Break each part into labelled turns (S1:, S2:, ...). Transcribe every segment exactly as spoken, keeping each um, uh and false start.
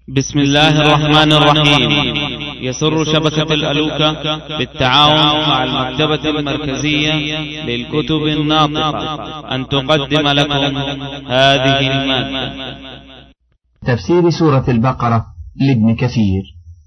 S1: بسم الله الرحمن الرحيم. يسر شبكة الألوكة بالتعاون مع المكتبة المركزية للكتب الناطقة أن تقدم لكم هذه المادة.
S2: تفسير سورة البقرة لابن كثير.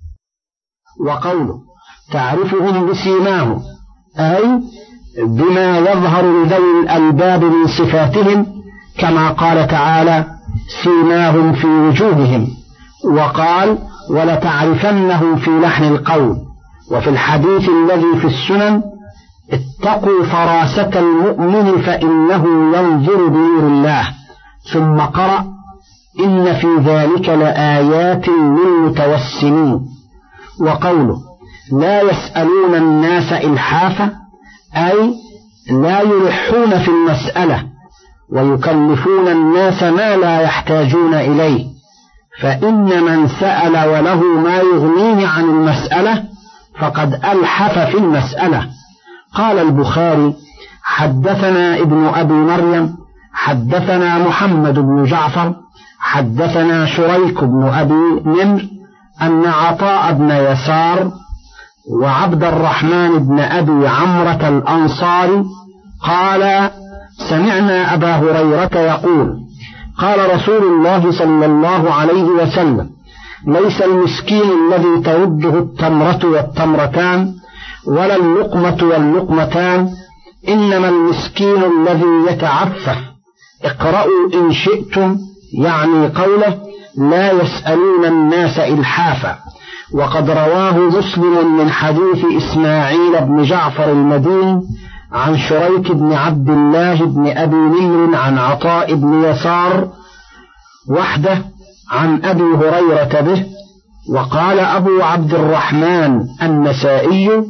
S3: وقوله تعرفهم بسيماهم، أي بما يظهر لذوي الألباب من صفاتهم، كما قال تعالى سيماهم في وجوههم، وقال ولتعرفنهم في لحن القول. وفي الحديث الذي في السنن اتقوا فراسة المؤمن فإنه ينظر بنور الله، ثم قرأ إن في ذلك لآيات للمتوسمين. وقوله لا يسألون الناس إلحافا، أي لا يلحون في المسألة ويكلفون الناس ما لا يحتاجون إليه، فإن من سأل وله ما يغنيه عن المسألة فقد ألحف في المسألة. قال البخاري حدثنا ابن أبي مريم حدثنا محمد بن جعفر حدثنا شريك بن أبي نمر أن عطاء بن يسار وعبد الرحمن بن أبي عمرة الأنصاري قال سمعنا أبا هريرة يقول قال رسول الله صلى الله عليه وسلم ليس المسكين الذي ترده التمرة والتمرتان ولا اللقمة واللقمتان، إنما المسكين الذي يتعفف. اقرأوا إن شئتم، يعني قوله لا يسألون الناس إلحافا. وقد رواه مسلم من حديث إسماعيل بن جعفر المديني عن شريك بن عبد الله بن أبي نمر عن عطاء بن يسار وحده عن أبي هريرة به. وقال أبو عبد الرحمن النسائي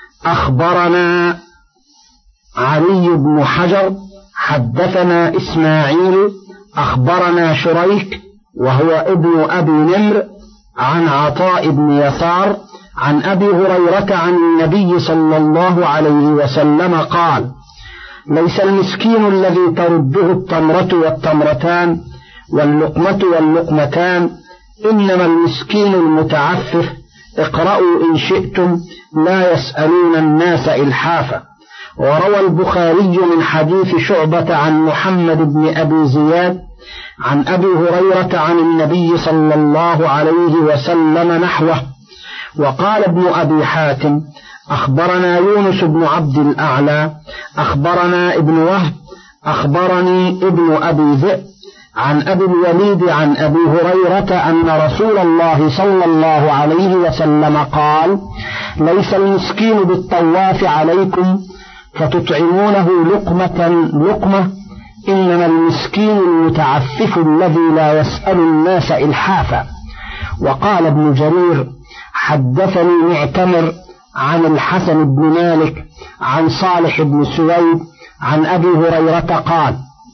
S3: أخبرنا علي بن حجر حدثنا إسماعيل أخبرنا شريك وهو ابن أبي نمر عن عطاء بن يسار عن أبي هريرة عن النبي صلى الله عليه وسلم قال ليس المسكين الذي ترده التمرة والتمرتان واللقمة واللقمتان، إنما المسكين المتعفف. اقرأوا إن شئتم لا يسألون الناس إلحافا. وروى البخاري من حديث شعبة عن محمد بن أبي زياد عن أبي هريرة عن النبي صلى الله عليه وسلم نحوه. وقال ابن أبي حاتم أخبرنا يونس بن عبد الأعلى أخبرنا ابن وهب أخبرني ابن أبي ذئب عن أبي الوليد عن أبي هريرة أن رسول الله صلى الله عليه وسلم قال ليس المسكين بالطواف عليكم فتطعمونه لقمة لقمة، إنما المسكين المتعفف الذي لا يسأل الناس إلحافا. وقال ابن جرير حدثني معتمر عن الحسن بن مالك عن صالح بن سويد عن أبي هريرة قال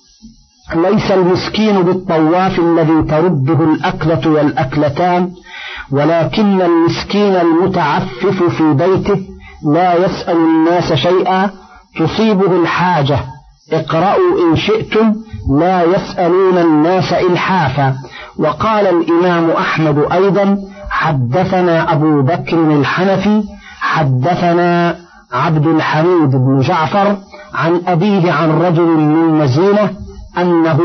S3: ليس المسكين بالطواف الذي ترده الأكلة والأكلتان، ولكن المسكين المتعفف في بيته لا يسأل الناس شيئا تصيبه الحاجة. اقرأوا إن شئتم لا يسألون الناس إلحافا. وقال الإمام أحمد أيضا حدثنا أبو بكر الحنفي حدثنا عبد الحميد بن جعفر عن أبيه عن رجل من مزينة أنه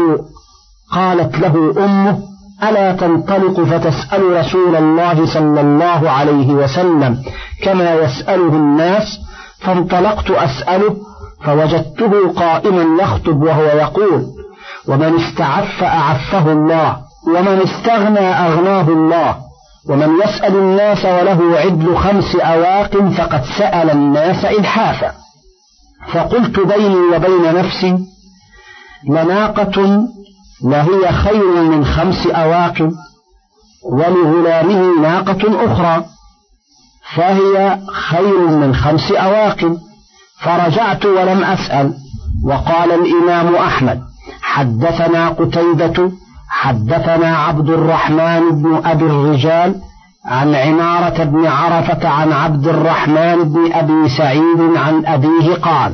S3: قالت له أمه ألا تنطلق فتسأل رسول الله صلى الله عليه وسلم كما يسأله الناس؟ فانطلقت أسأله فوجدته قائما يخطب وهو يقول ومن استعف أعفه الله، ومن استغنى أغناه الله، ومن يسأل الناس وله عدل خمس أواق فقد سأل الناس إلحافا. فقلت بيني وبين نفسي لناقة لهي خير من خمس أواق، ولغلامه ناقة أخرى فهي خير من خمس أواق. فرجعت ولم أسأل. وقال الإمام أحمد حدثنا قتيبة حدثنا عبد الرحمن بن أبي الرجال عن عمارة بن عرفة عن عبد الرحمن بن أبي سعيد عن أبيه قال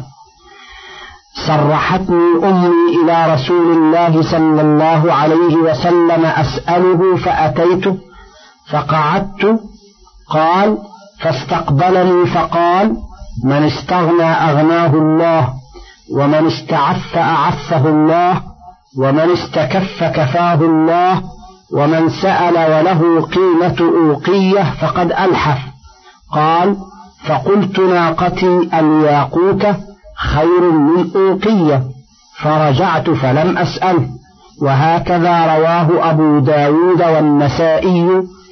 S3: صرحتني أمي إلى رسول الله صلى الله عليه وسلم أسأله فأتيته فقعدت. قال: فاستقبلني فقال: من استغنى أغناه الله، ومن استعف أعفه الله، ومن استكف كفاه الله، ومن سأل وله قيمة أوقية فقد ألحف. قال: فقلت: ناقتي الياقوتة خير من أوقية، فرجعت فلم أسأله. وهكذا رواه أبو داود والنسائي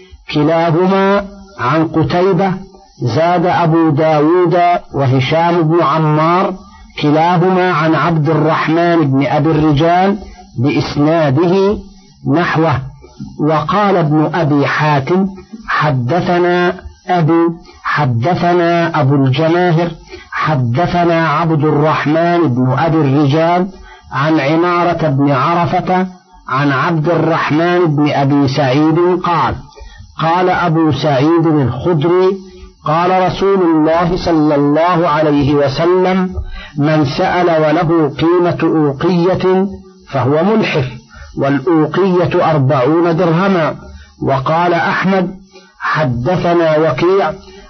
S3: كلاهما عن قتيبة. زاد أبو داود وهشام بن عمار كلاهما عن عبد الرحمن بن أبي الرجال بإسناده نحوه. وقال ابن أبي حاتم: حدثنا أبي حدثنا أبو الجماهر حدثنا عبد الرحمن بن أبي الرجال عن عمارة بن عرفة عن عبد الرحمن بن أبي سعيد قال: قال أبو سعيد الخدري: قال رسول الله صلى الله عليه وسلم: من سأل وله قيمة أوقية فهو ملحف، والأوقية أربعون درهما. وقال أحمد: حدثنا وكيع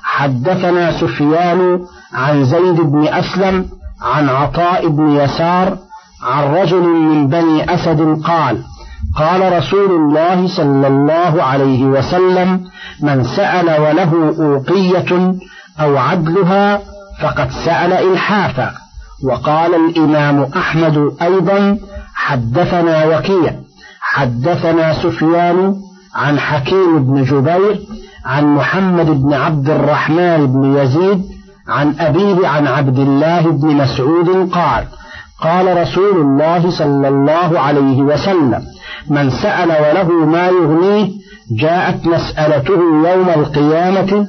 S3: حدثنا سفيان عن زيد بن أسلم عن عطاء بن يسار عن رجل من بني أسد قال: قال رسول الله صلى الله عليه وسلم: من سأل وله أوقية أو عدلها فقد سأل إلحافا. وقال الإمام أحمد أيضا: حدثنا وكيع حدثنا سفيان عن حكيم بن جبير عن محمد بن عبد الرحمن بن يزيد عن أبيه عن عبد الله بن مسعود قال: قال رسول الله صلى الله عليه وسلم: من سأل وله ما يغنيه جاءت مسألته يوم القيامة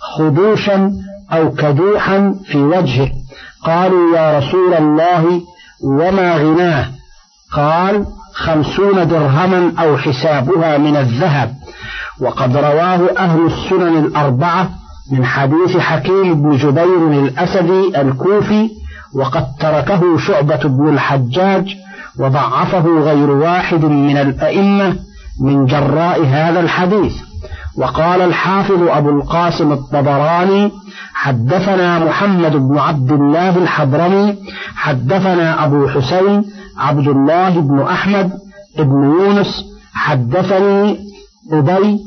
S3: خدوشا أو كدوحا في وجهه. قالوا: يا رسول الله وما غناه؟ قال: خمسون درهما أو حسابها من الذهب. وقد رواه أهل السنن الأربعة من حديث حكيم بن جبير الأسدي الكوفي، وقد تركه شعبة بن الحجاج وضعفه غير واحد من الأئمة من جراء هذا الحديث. وقال الحافظ أبو القاسم الطبراني: حدثنا محمد بن عبد الله الحضرمي حدثنا أبو حسين عبد الله بن أحمد بن يونس حدثني أبي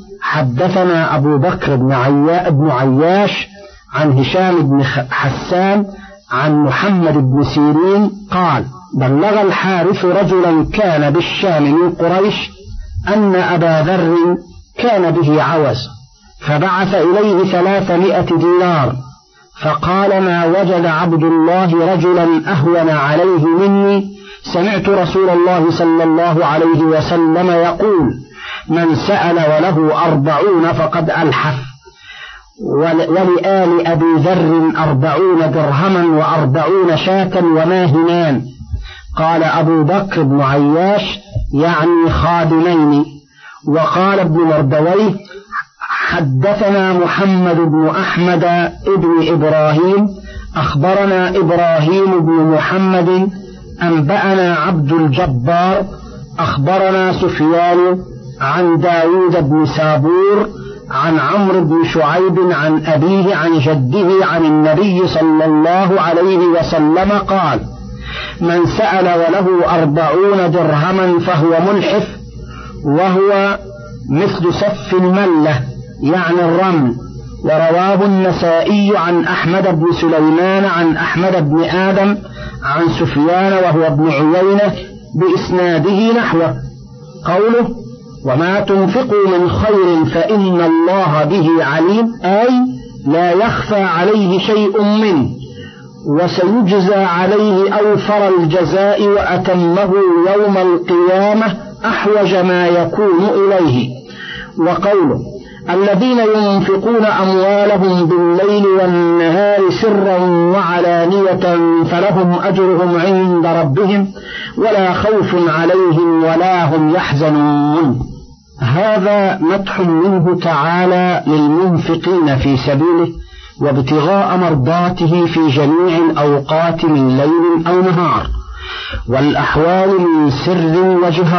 S3: حدثنا أبو بكر بن, عيا بن عياش عن هشام بن حسان عن محمد بن سيرين قال: بلغ الحارث رجلا كان بالشام من قريش أن أبا ذر كان به عوز، فبعث إليه ثلاثمائة دينار، فقال: ما وجد عبد الله رجلا أهون عليه مني، سمعت رسول الله صلى الله عليه وسلم يقول: من سأل وله أربعون فقد ألحف. ولآل أبي ذر أربعون درهما وأربعون شاة وماهنان. قال أبو بكر بن عياش: يعني خادمين. وقال ابن مردويه: حدثنا محمد بن أحمد ابن إبراهيم أخبرنا إبراهيم بن محمد أنبأنا عبد الجبار أخبرنا سفيان عن داود بن سابور عن عمرو بن شعيب عن أبيه عن جده عن النبي صلى الله عليه وسلم قال: من سأل وله أربعون درهما فهو ملحف، وهو مثل سف الملة يعني الرمل. ورواه النسائي عن أحمد بن سليمان عن أحمد بن آدم عن سفيان وهو ابن عيينة بإسناده نحوه. قوله: وما تنفقوا من خير فإن الله به عليم، أي لا يخفى عليه شيء منه، وسيجزى عليه أوفر الجزاء وأتمه يوم القيامة أحوج ما يكون إليه. وقوله: الذين ينفقون أموالهم بالليل والنهار سرا وعلانية فلهم أجرهم عند ربهم ولا خوف عليهم ولا هم يحزنون. هذا مدح منه تعالى للمنفقين في سبيله وابتغاء مرضاته في جميع الأوقات من ليل أو نهار، والأحوال من سر وجهار.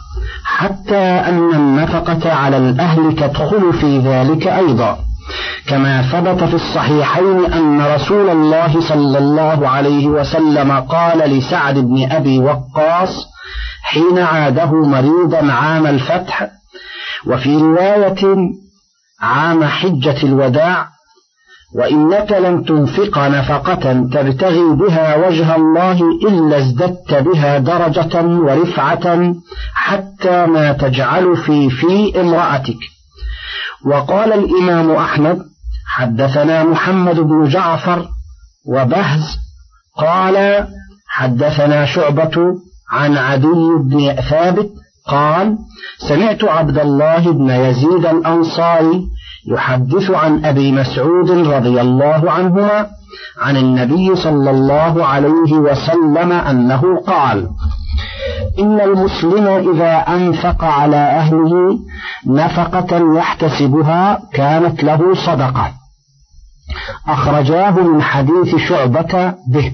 S3: حتى أن النفقة على الأهل تدخل في ذلك أيضا، كما ثبت في الصحيحين أن رسول الله صلى الله عليه وسلم قال لسعد بن أبي وقاص حين عاده مريضا عام الفتح، وفي رواية عام حجة الوداع: وإنك لن تنفق نفقة تبتغي بها وجه الله إلا ازددت بها درجة ورفعة حتى ما تجعل في في امرأتك. وقال الإمام أحمد: حدثنا محمد بن جعفر وبهز قال حدثنا شعبة عن عدي بن ثابت قال سمعت عبد الله بن يزيد الأنصاري يحدث عن أبي مسعود رضي الله عنهما عن النبي صلى الله عليه وسلم أنه قال: إن المسلم إذا أنفق على أهله نفقة يحتسبها كانت له صدقة. أخرجاه من حديث شعبة به.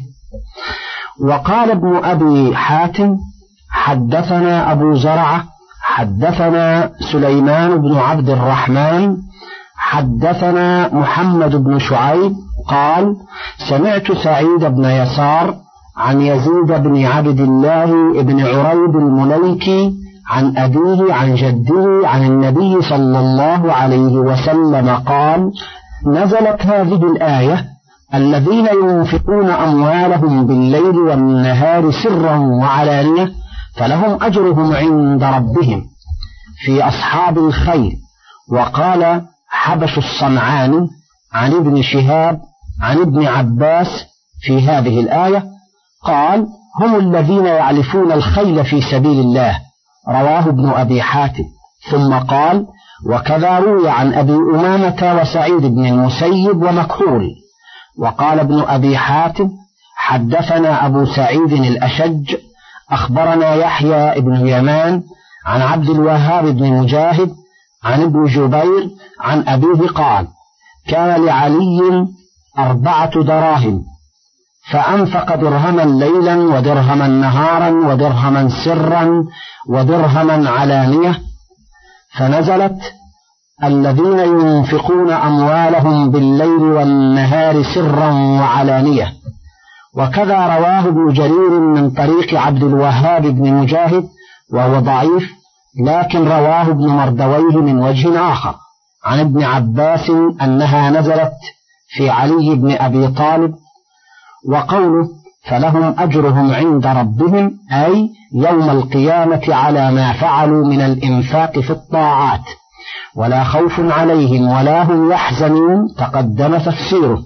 S3: وقال ابن أبي حاتم: حدثنا أبو زرعة حدثنا سليمان بن عبد الرحمن حدثنا محمد بن شعيب قال سمعت سعيد بن يسار عن يزيد بن عبد الله بن عريب المليكي عن أبيه عن جده عن النبي صلى الله عليه وسلم قال: نزلت هذه الآية: الذين ينفقون أموالهم بالليل والنهار سرا وعلانية فلهم أجرهم عند ربهم، في أصحاب الخير. وقال حبش الصنعاني عن ابن شهاب عن ابن عباس في هذه الآية قال: هم الذين يعلفون الخيل في سبيل الله. رواه ابن أبي حاتم. ثم قال: وكذا روي عن أبي أمامة وسعيد بن المسيب ومكحول. وقال ابن أبي حاتم: حدثنا أبو سعيد الأشج أخبرنا يحيى بن يمان عن عبد الوهاب بن مجاهد عن ابن جبير عن أبيه قال: كان لعلي أربعة دراهم فأنفق درهما ليلا ودرهما نهارا ودرهما سرا ودرهما علانية، فنزلت: الذين ينفقون أموالهم بالليل والنهار سرا وعلانية. وكذا رواه ابن جرير من طريق عبد الوهاب بن مجاهد وهو ضعيف، لكن رواه ابن مردويه من وجه آخر عن ابن عباس أنها نزلت في علي بن أبي طالب. وقوله فلهم أجرهم عند ربهم أي يوم القيامة على ما فعلوا من الإنفاق في الطاعات، ولا خوف عليهم ولا هم يحزنون تقدم تفسيره.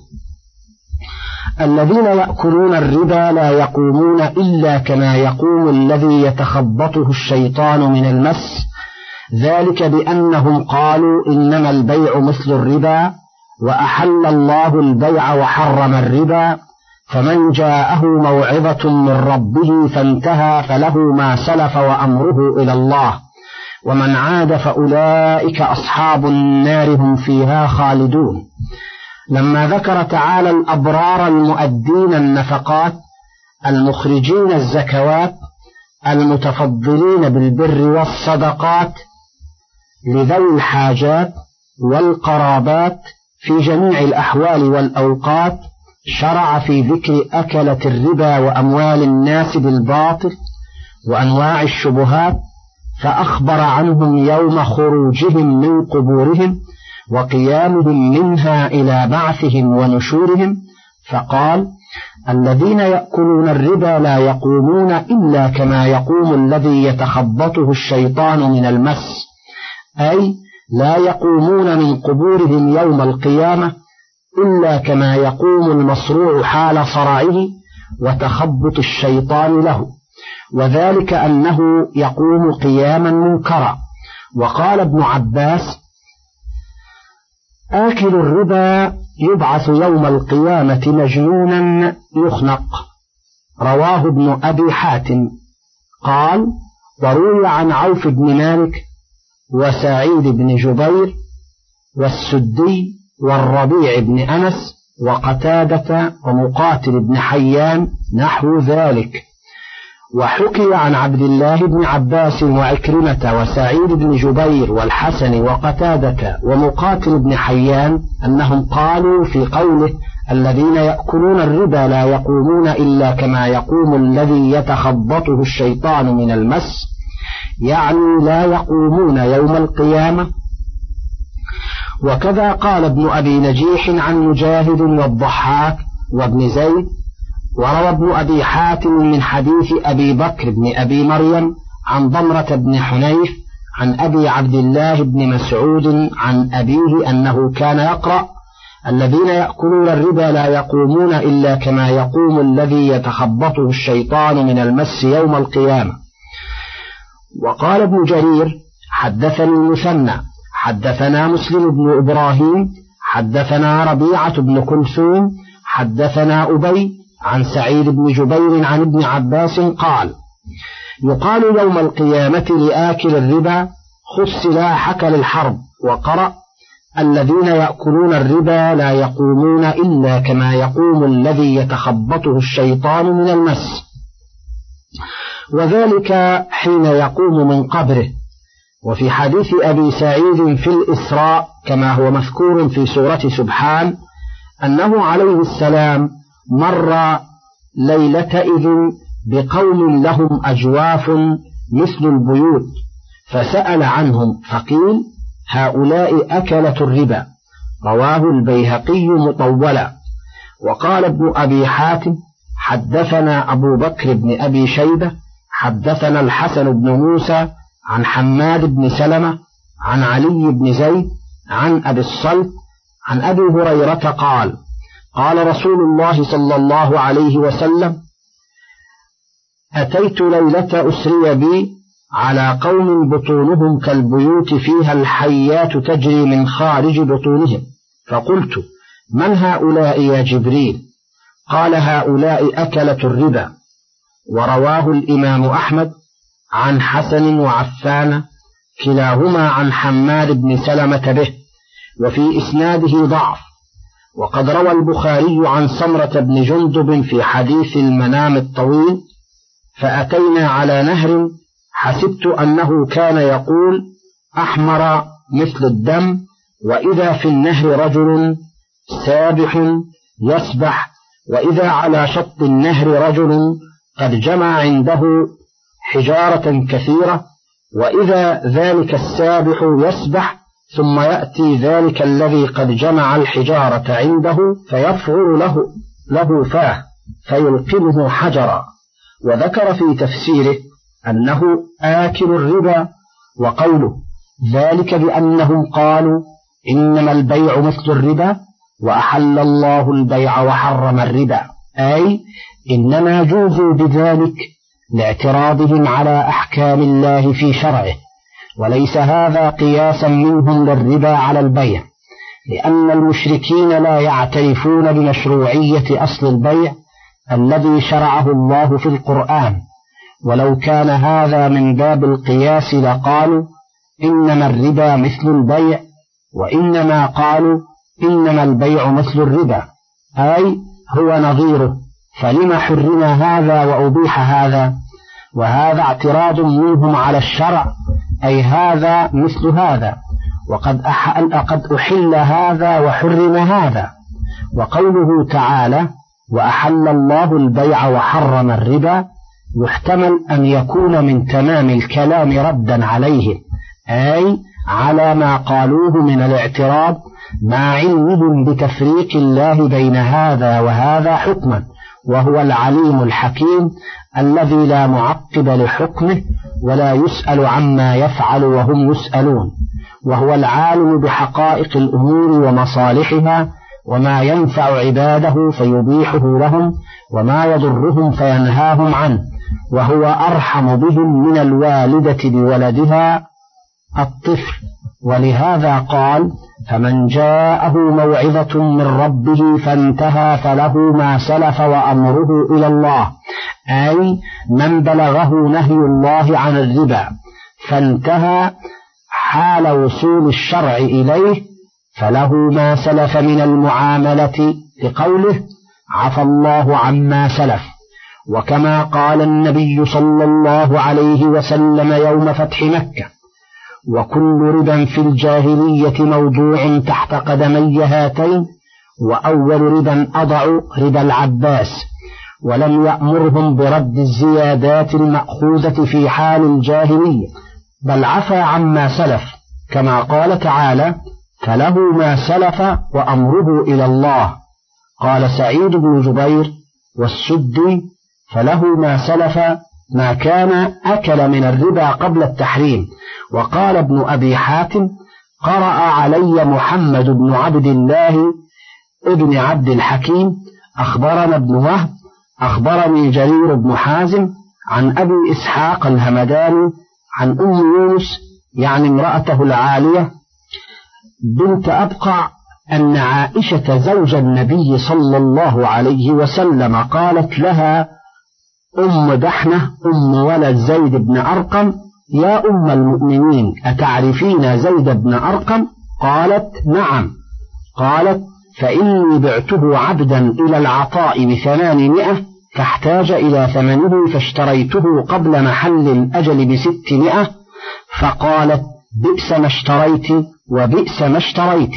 S3: الذين يأكلون الربا لا يقومون إلا كما يقوم الذي يتخبطه الشيطان من المس، ذلك بأنهم قالوا إنما البيع مثل الربا وأحل الله البيع وحرم الربا، فمن جاءه موعظة من ربه فانتهى فله ما سلف وأمره إلى الله، ومن عاد فأولئك أصحاب النار هم فيها خالدون. لما ذكر تعالى الأبرار المؤدين النفقات المخرجين الزكوات المتفضلين بالبر والصدقات لذوي الحاجات والقرابات في جميع الأحوال والأوقات، شرع في ذكر أكلة الربا وأموال الناس بالباطل وأنواع الشبهات، فأخبر عنهم يوم خروجهم من قبورهم وقيامهم منها إلى بعثهم ونشورهم، فقال: الذين يأكلون الربا لا يقومون إلا كما يقوم الذي يتخبطه الشيطان من المس، أي لا يقومون من قبورهم يوم القيامة إلا كما يقوم المصروع حال صرعه وتخبط الشيطان له، وذلك أنه يقوم قياما منكرا. وقال ابن عباس: آكل الربا يبعث يوم القيامة مجنونا يخنق. رواه ابن أبي حاتم. قال: وروي عن عوف بن مالك وسعيد بن جبير والسدي والربيع بن أنس وقتادة ومقاتل بن حيان نحو ذلك. وحكي عن عبد الله بن عباس وعكرمة وسعيد بن جبير والحسن وقتادة ومقاتل بن حيان أنهم قالوا في قوله الذين يأكلون الربا لا يقومون إلا كما يقوم الذي يتخبطه الشيطان من المس، يعني لا يقومون يوم القيامة. وكذا قال ابن أبي نجيح عن مجاهد والضحاك وابن زيد. وروى ابن أبي حاتم من حديث أبي بكر بن أبي مريم عن ضمرة بن حنيف عن أبي عبد الله بن مسعود عن أبيه أنه كان يقرأ الذين يأكلون الربا لا يقومون إلا كما يقوم الذي يتخبطه الشيطان من المس يوم القيامة. وقال ابن جرير حدثني المثنى حدثنا مسلم بن إبراهيم حدثنا ربيعة بن كلثوم حدثنا أبي عن سعيد بن جبير عن ابن عباس قال يقال يوم القيامة لآكل الربا خذ سلاحك للحرب، وقرأ الذين يأكلون الربا لا يقومون إلا كما يقوم الذي يتخبطه الشيطان من المس، وذلك حين يقوم من قبره. وفي حديث أبي سعيد في الإسراء كما هو مذكور في سورة سبحان أنه عليه السلام مر ليلتئذ بقوم لهم أجواف مثل البيوت فسأل عنهم فقيل هؤلاء أكلة الربا، رواه البيهقي مطولا. وقال ابن أبي حاتم حدثنا أبو بكر بن أبي شيبة حدثنا الحسن بن موسى عن حماد بن سلمة عن علي بن زيد عن أبي الصلت عن أبي هريرة قال قال رسول الله صلى الله عليه وسلم أتيت ليلة أسري بي على قوم بطونهم كالبيوت فيها الحيات تجري من خارج بطونهم، فقلت من هؤلاء يا جبريل؟ قال هؤلاء أكلة الربا. ورواه الإمام أحمد عن حسن وعفان كلاهما عن حماد بن سلمة به، وفي إسناده ضعف. وقد روى البخاري عن سمرة بن جندب في حديث المنام الطويل فأتينا على نهر حسبت أنه كان يقول أحمر مثل الدم، وإذا في النهر رجل سابح يسبح، وإذا على شط النهر رجل قد جمع عنده حجارة كثيرة، وإذا ذلك السابح يسبح ثم يأتي ذلك الذي قد جمع الحجارة عنده فيفعل له, له فاه فيلقمه حجرا. وذكر في تفسيره أنه آكل الربا، وقوله ذلك بأنهم قالوا إنما البيع مثل الربا وأحل الله البيع وحرم الربا، أي إنما جوزوا بذلك لاعتراضهم على أحكام الله في شرعه، وليس هذا قياسا منهم للربا على البيع، لأن المشركين لا يعترفون بمشروعية أصل البيع الذي شرعه الله في القرآن. ولو كان هذا من باب القياس لقالوا إنما الربا مثل البيع، وإنما قالوا إنما البيع مثل الربا، أي هو نظيره، فلما حرم هذا وأبيح هذا؟ وهذا اعتراض منهم على الشرع، أي هذا مثل هذا، وقد قد أحل هذا وحرم هذا. وقوله تعالى وأحل الله البيع وحرم الربا يحتمل أن يكون من تمام الكلام ردا عليهم، أي على ما قالوه من الاعتراض مع علمهم بتفريق الله بين هذا وهذا حكما، وهو العليم الحكيم الذي لا معقب لحكمه ولا يسأل عما يفعل وهم يسألون، وهو العالم بحقائق الأمور ومصالحها وما ينفع عباده فيبيحه لهم وما يضرهم فينهاهم عنه، وهو أرحم بهم من الوالدة بولدها الطفل. ولهذا قال فمن جاءه موعظة من ربه فانتهى فله ما سلف وأمره إلى الله، أي من بلغه نهي الله عن الربا فانتهى حال وصول الشرع إليه فله ما سلف من المعاملة، لقوله عفى الله عما سلف. وكما قال النبي صلى الله عليه وسلم يوم فتح مكة: وكل ربا في الجاهلية موضوع تحت قدمي هاتين، وأول ربا أضع ربا العباس. ولم يأمرهم برد الزيادات المأخوذة في حال الجاهلية، بل عفى عما سلف، كما قال تعالى: فله ما سلف وأمره إلى الله. قال سعيد بن جبير والسدي: فله ما سلف ما كان أكل من الربا قبل التحريم. وقال ابن أبي حاتم: قرأ علي محمد بن عبد الله ابن عبد الحكيم أخبرنا ابن وهب أخبرني جرير بن حازم عن أبي إسحاق الهمداني عن أم يونس يعني امرأته العالية بنت أبقع أن عائشة زوج النبي صلى الله عليه وسلم قالت لها أم دحنة أم ولد زيد بن أرقم: يا أم المؤمنين، أتعرفين زيد بن أرقم؟ قالت: نعم. قالت: فإني بعته عبدا إلى العطاء بثمانمائة فاحتاج إلى ثمنه فاشتريته قبل محل الأجل بستمائة. فقالت: بئس ما اشتريت وبئس ما اشتريت.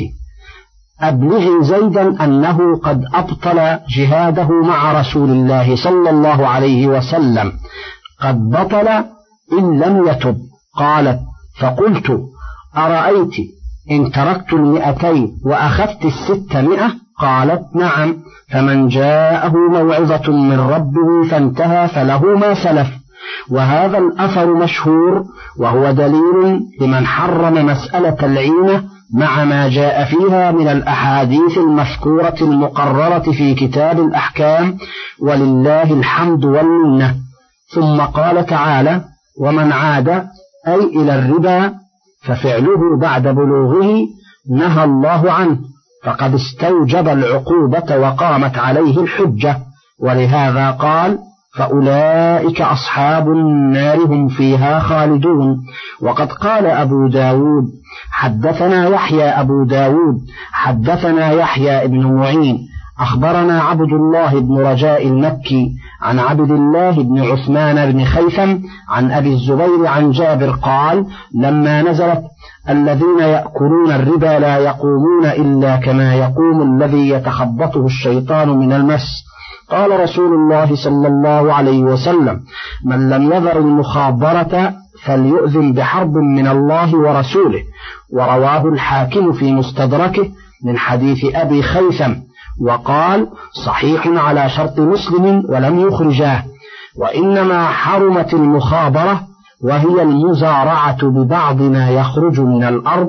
S3: أبلغي زيدا أنه قد أبطل جهاده مع رسول الله صلى الله عليه وسلم، قد بطل إن لم يتب. قالت: فقلت: أرأيت إن تركت المئتين وأخذت الستمائة؟ قالت: نعم. فمن جاءه موعظة من ربه فانتهى فله ما سلف. وهذا الأثر مشهور، وهو دليل لمن حرم مسألة العينة مع ما جاء فيها من الأحاديث المذكورة المقررة في كتاب الأحكام، ولله الحمد والمنة. ثم قال تعالى: ومن عاد أي إلى الربا ففعله بعد بلوغه نهى الله عنه، فقد استوجب العقوبة وقامت عليه الحجة. ولهذا قال: فأولئك أصحاب النار هم فيها خالدون. وقد قال أبو داود: حدثنا يحيى أبو داود حدثنا يحيى ابن معين أخبرنا عبد الله بن رجاء المكي عن عبد الله بن عثمان بن خيثم عن أبي الزبير عن جابر قال: لما نزلت: الذين يأكلون الربا لا يقومون إلا كما يقوم الذي يتخبطه الشيطان من المس، قال رسول الله صلى الله عليه وسلم: من لم يذر المخابرة فليؤذن بحرب من الله ورسوله. ورواه الحاكم في مستدركه من حديث أبي خيثم، وقال: صحيح على شرط مسلم ولم يخرجاه. وإنما حرمت المخابرة وهي المزارعة ببعض ما يخرج من الأرض،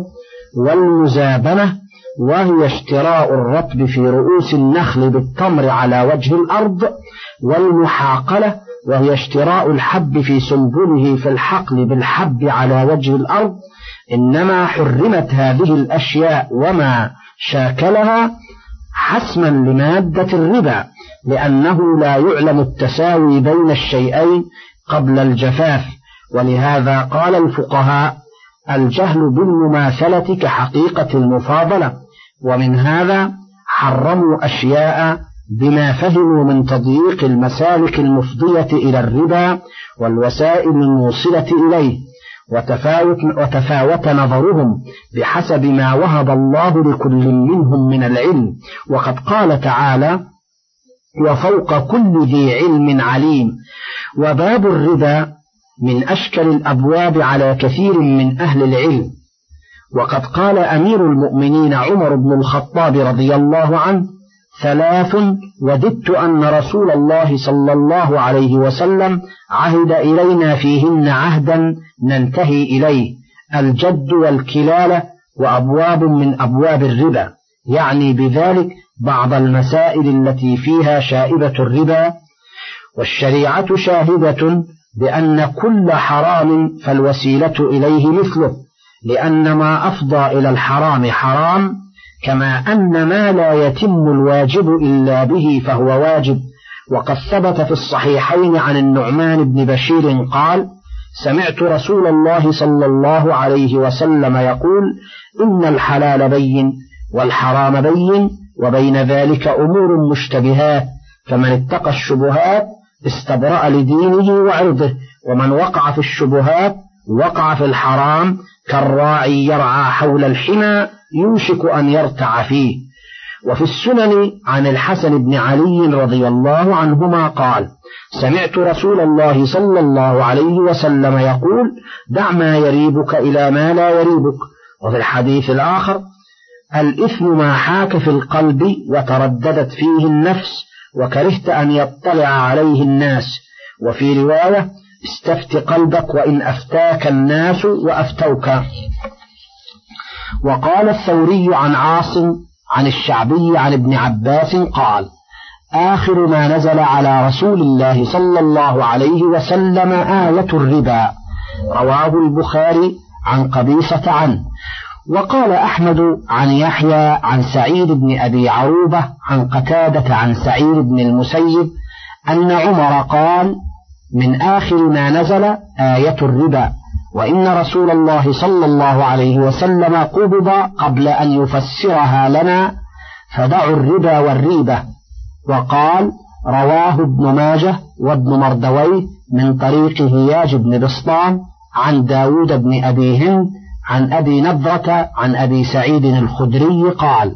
S3: والمزابنة وهي اشتراء الرطب في رؤوس النخل بالتمر على وجه الأرض، والمحاقلة وهي اشتراء الحب في سنبله في الحقل بالحب على وجه الأرض. إنما حرمت هذه الأشياء وما شاكلها حسما لمادة الربا، لأنه لا يعلم التساوي بين الشيئين قبل الجفاف. ولهذا قال الفقهاء: الجهل بالمماثلة كحقيقة المفاضلة. ومن هذا حرموا أشياء بما فهموا من تضييق المسالك المفضية إلى الربا والوسائل الموصلة إليه، وتفاوت, وتفاوت نظرهم بحسب ما وهب الله لكل منهم من العلم. وقد قال تعالى: وفوق كل ذي علم عليم. وباب الربا من أشكل الأبواب على كثير من أهل العلم. وقد قال أمير المؤمنين عمر بن الخطاب رضي الله عنه: ثلاث وددت أن رسول الله صلى الله عليه وسلم عهد إلينا فيهن عهدا ننتهي إليه: الجد والكلالة، وأبواب من أبواب الربا، يعني بذلك بعض المسائل التي فيها شائبة الربا. والشريعة شاهدة بأن كل حرام فالوسيلة إليه مثله، لأن ما أفضى إلى الحرام حرام، كما أن ما لا يتم الواجب إلا به فهو واجب. وقد ثبت في الصحيحين عن النعمان بن بشير قال: سمعت رسول الله صلى الله عليه وسلم يقول: إن الحلال بين والحرام بين، وبين ذلك أمور مشتبهات، فمن اتقى الشبهات استبرأ لدينه وعرضه، ومن وقع في الشبهات وقع في الحرام كالراعي يرعى حول الحمى يوشك أن يرتع فيه. وفي السنن عن الحسن بن علي رضي الله عنهما قال: سمعت رسول الله صلى الله عليه وسلم يقول: دع ما يريبك إلى ما لا يريبك. وفي الحديث الآخر: الإثم ما حاك في القلب وترددت فيه النفس وكرهت أن يطلع عليه الناس. وفي رواية: استفت قلبك وإن أفتاك الناس وأفتوك. وقال الثوري عن عاصم عن الشعبي عن ابن عباس قال: آخر ما نزل على رسول الله صلى الله عليه وسلم آية الربا. رواه البخاري عن قبيصة عنه. وقال أحمد عن يحيى عن سعيد بن أبي عروبة عن قتادة عن سعيد بن المسيب أن عمر قال: من آخر ما نزل آية الربا، وإن رسول الله صلى الله عليه وسلم قبض قبل أن يفسرها لنا، فدعوا الربا والريبة. وقال: رواه ابن ماجه وابن مردويه من طريق هياج بن بسطام عن داود بن أبي هند عن أبي نضرة عن أبي سعيد الخدري قال: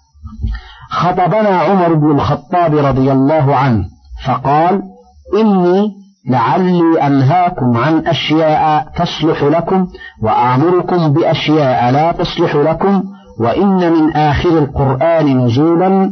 S3: خطبنا عمر بن الخطاب رضي الله عنه فقال: إني لعلي أنهاكم عن أشياء تصلح لكم وآمركم بأشياء لا تصلح لكم، وإن من آخر القرآن نزولا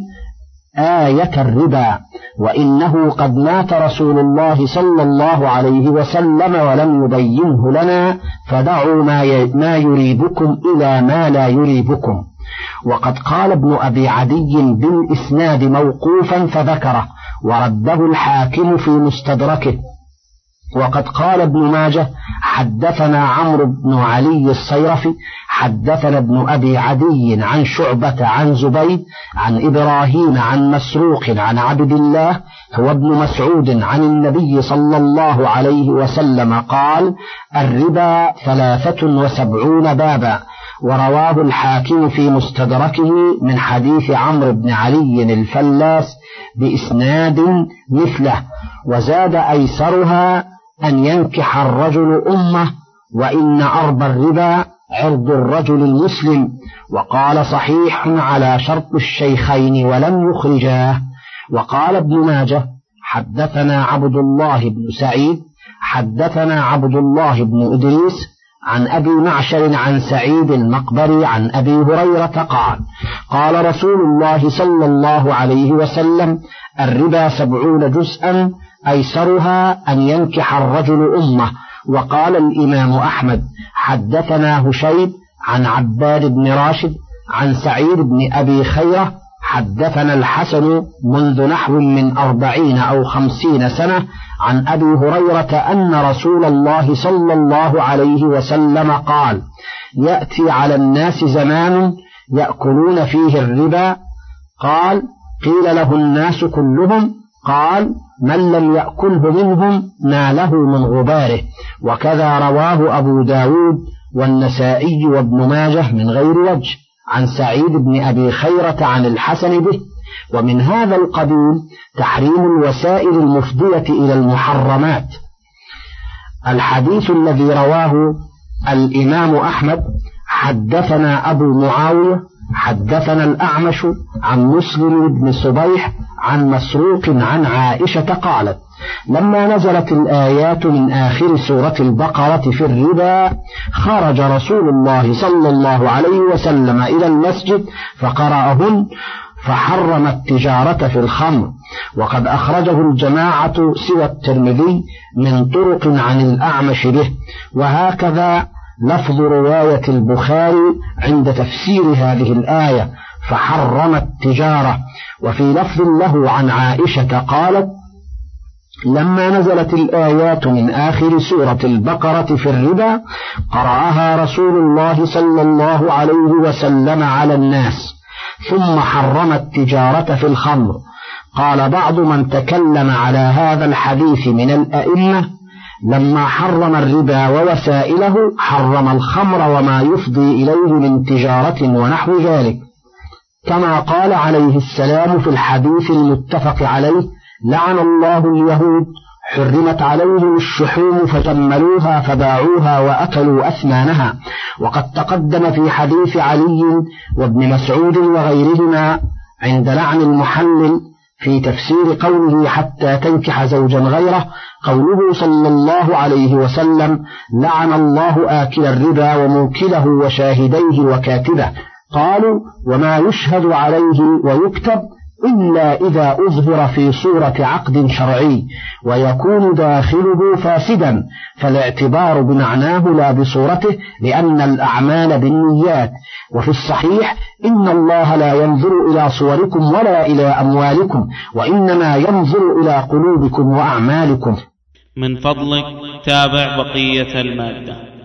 S3: آية الربا، وإنه قد مات رسول الله صلى الله عليه وسلم ولم يبينه لنا، فدعوا ما يريبكم إلى ما لا يريبكم. وقد قال ابن أبي عدي بالإسناد موقوفا فذكره، ورده الحاكم في مستدركه. وقد قال ابن ماجه: حدثنا عمرو بن علي الصيرفي حدثنا ابن أبي عدي عن شعبة عن زبيد عن إبراهيم عن مسروق عن عبد الله هو ابن مسعود عن النبي صلى الله عليه وسلم قال: الربا ثلاثة وسبعون بابا. ورواه الحاكم في مستدركه من حديث عمرو بن علي الفلاس بإسناد مثله، وزاد: أيسرها أن ينكح الرجل أمه، وإن أربى الربا عرض الرجل المسلم. وقال: صحيح على شرط الشيخين ولم يخرجاه. وقال ابن ماجه: حدثنا عبد الله بن سعيد حدثنا عبد الله بن إدريس عن أبي معشر عن سعيد المقبري عن أبي هريرة قال: قال رسول الله صلى الله عليه وسلم: الربا سبعون جزءا أيسرها أن ينكح الرجل أمه. وقال الإمام أحمد: حدثنا هشيم عن عباد بن راشد عن سعيد بن أبي خيرة حدثنا الحسن منذ نحو من أربعين أو خمسين سنة عن أبي هريرة أن رسول الله صلى الله عليه وسلم قال: يأتي على الناس زمان يأكلون فيه الربا. قال: قيل له الناس كلهم؟ قال: من لم يأكله منهم ناله من غباره. وكذا رواه أبو داود والنسائي وابن ماجه من غير وجه عن سعيد بن أبي خيرة عن الحسن به. ومن هذا القبيل تحريم الوسائل المفضية إلى المحرمات. الحديث الذي رواه الإمام أحمد: حدثنا أبو معاوية حدثنا الأعمش عن مسلم بن صبيح عن مسروق عن عائشة قالت: لما نزلت الآيات من آخر سورة البقرة في الربا خرج رسول الله صلى الله عليه وسلم إلى المسجد فقرأهن فحرم التجارة في الخمر. وقد أخرجه الجماعة سوى الترمذي من طرق عن الأعمش به. وهكذا لفظ رواية البخاري عند تفسير هذه الآية: فحرم التجارة. وفي لفظ له عن عائشة قالت: لما نزلت الآيات من آخر سورة البقرة في الربا قرأها رسول الله صلى الله عليه وسلم على الناس ثم حرم التجارة في الخمر. قال بعض من تكلم على هذا الحديث من الأئمة: لما حرم الربا ووسائله حرم الخمر وما يفضي إليه من تجارة ونحو ذلك، كما قال عليه السلام في الحديث المتفق عليه: لعن الله اليهود حرمت عليهم الشحوم فجملوها فباعوها وأكلوا أثمانها. وقد تقدم في حديث علي وابن مسعود وغيرهما عند لعن المحلل في تفسير قوله حتى تنكح زوجا غيره قوله صلى الله عليه وسلم: لعن الله آكل الربا وموكله وشاهديه وكاتبه. قالوا: وما يشهد عليه ويكتب إلا إذا أظهر في صورة عقد شرعي ويكون داخله فاسدا، فالاعتبار بمعناه لا بصورته، لأن الأعمال بالنيات. وفي الصحيح: إن الله لا ينظر إلى صوركم ولا إلى أموالكم، وإنما ينظر إلى قلوبكم وأعمالكم.
S1: من فضلك تابع بقية المادة.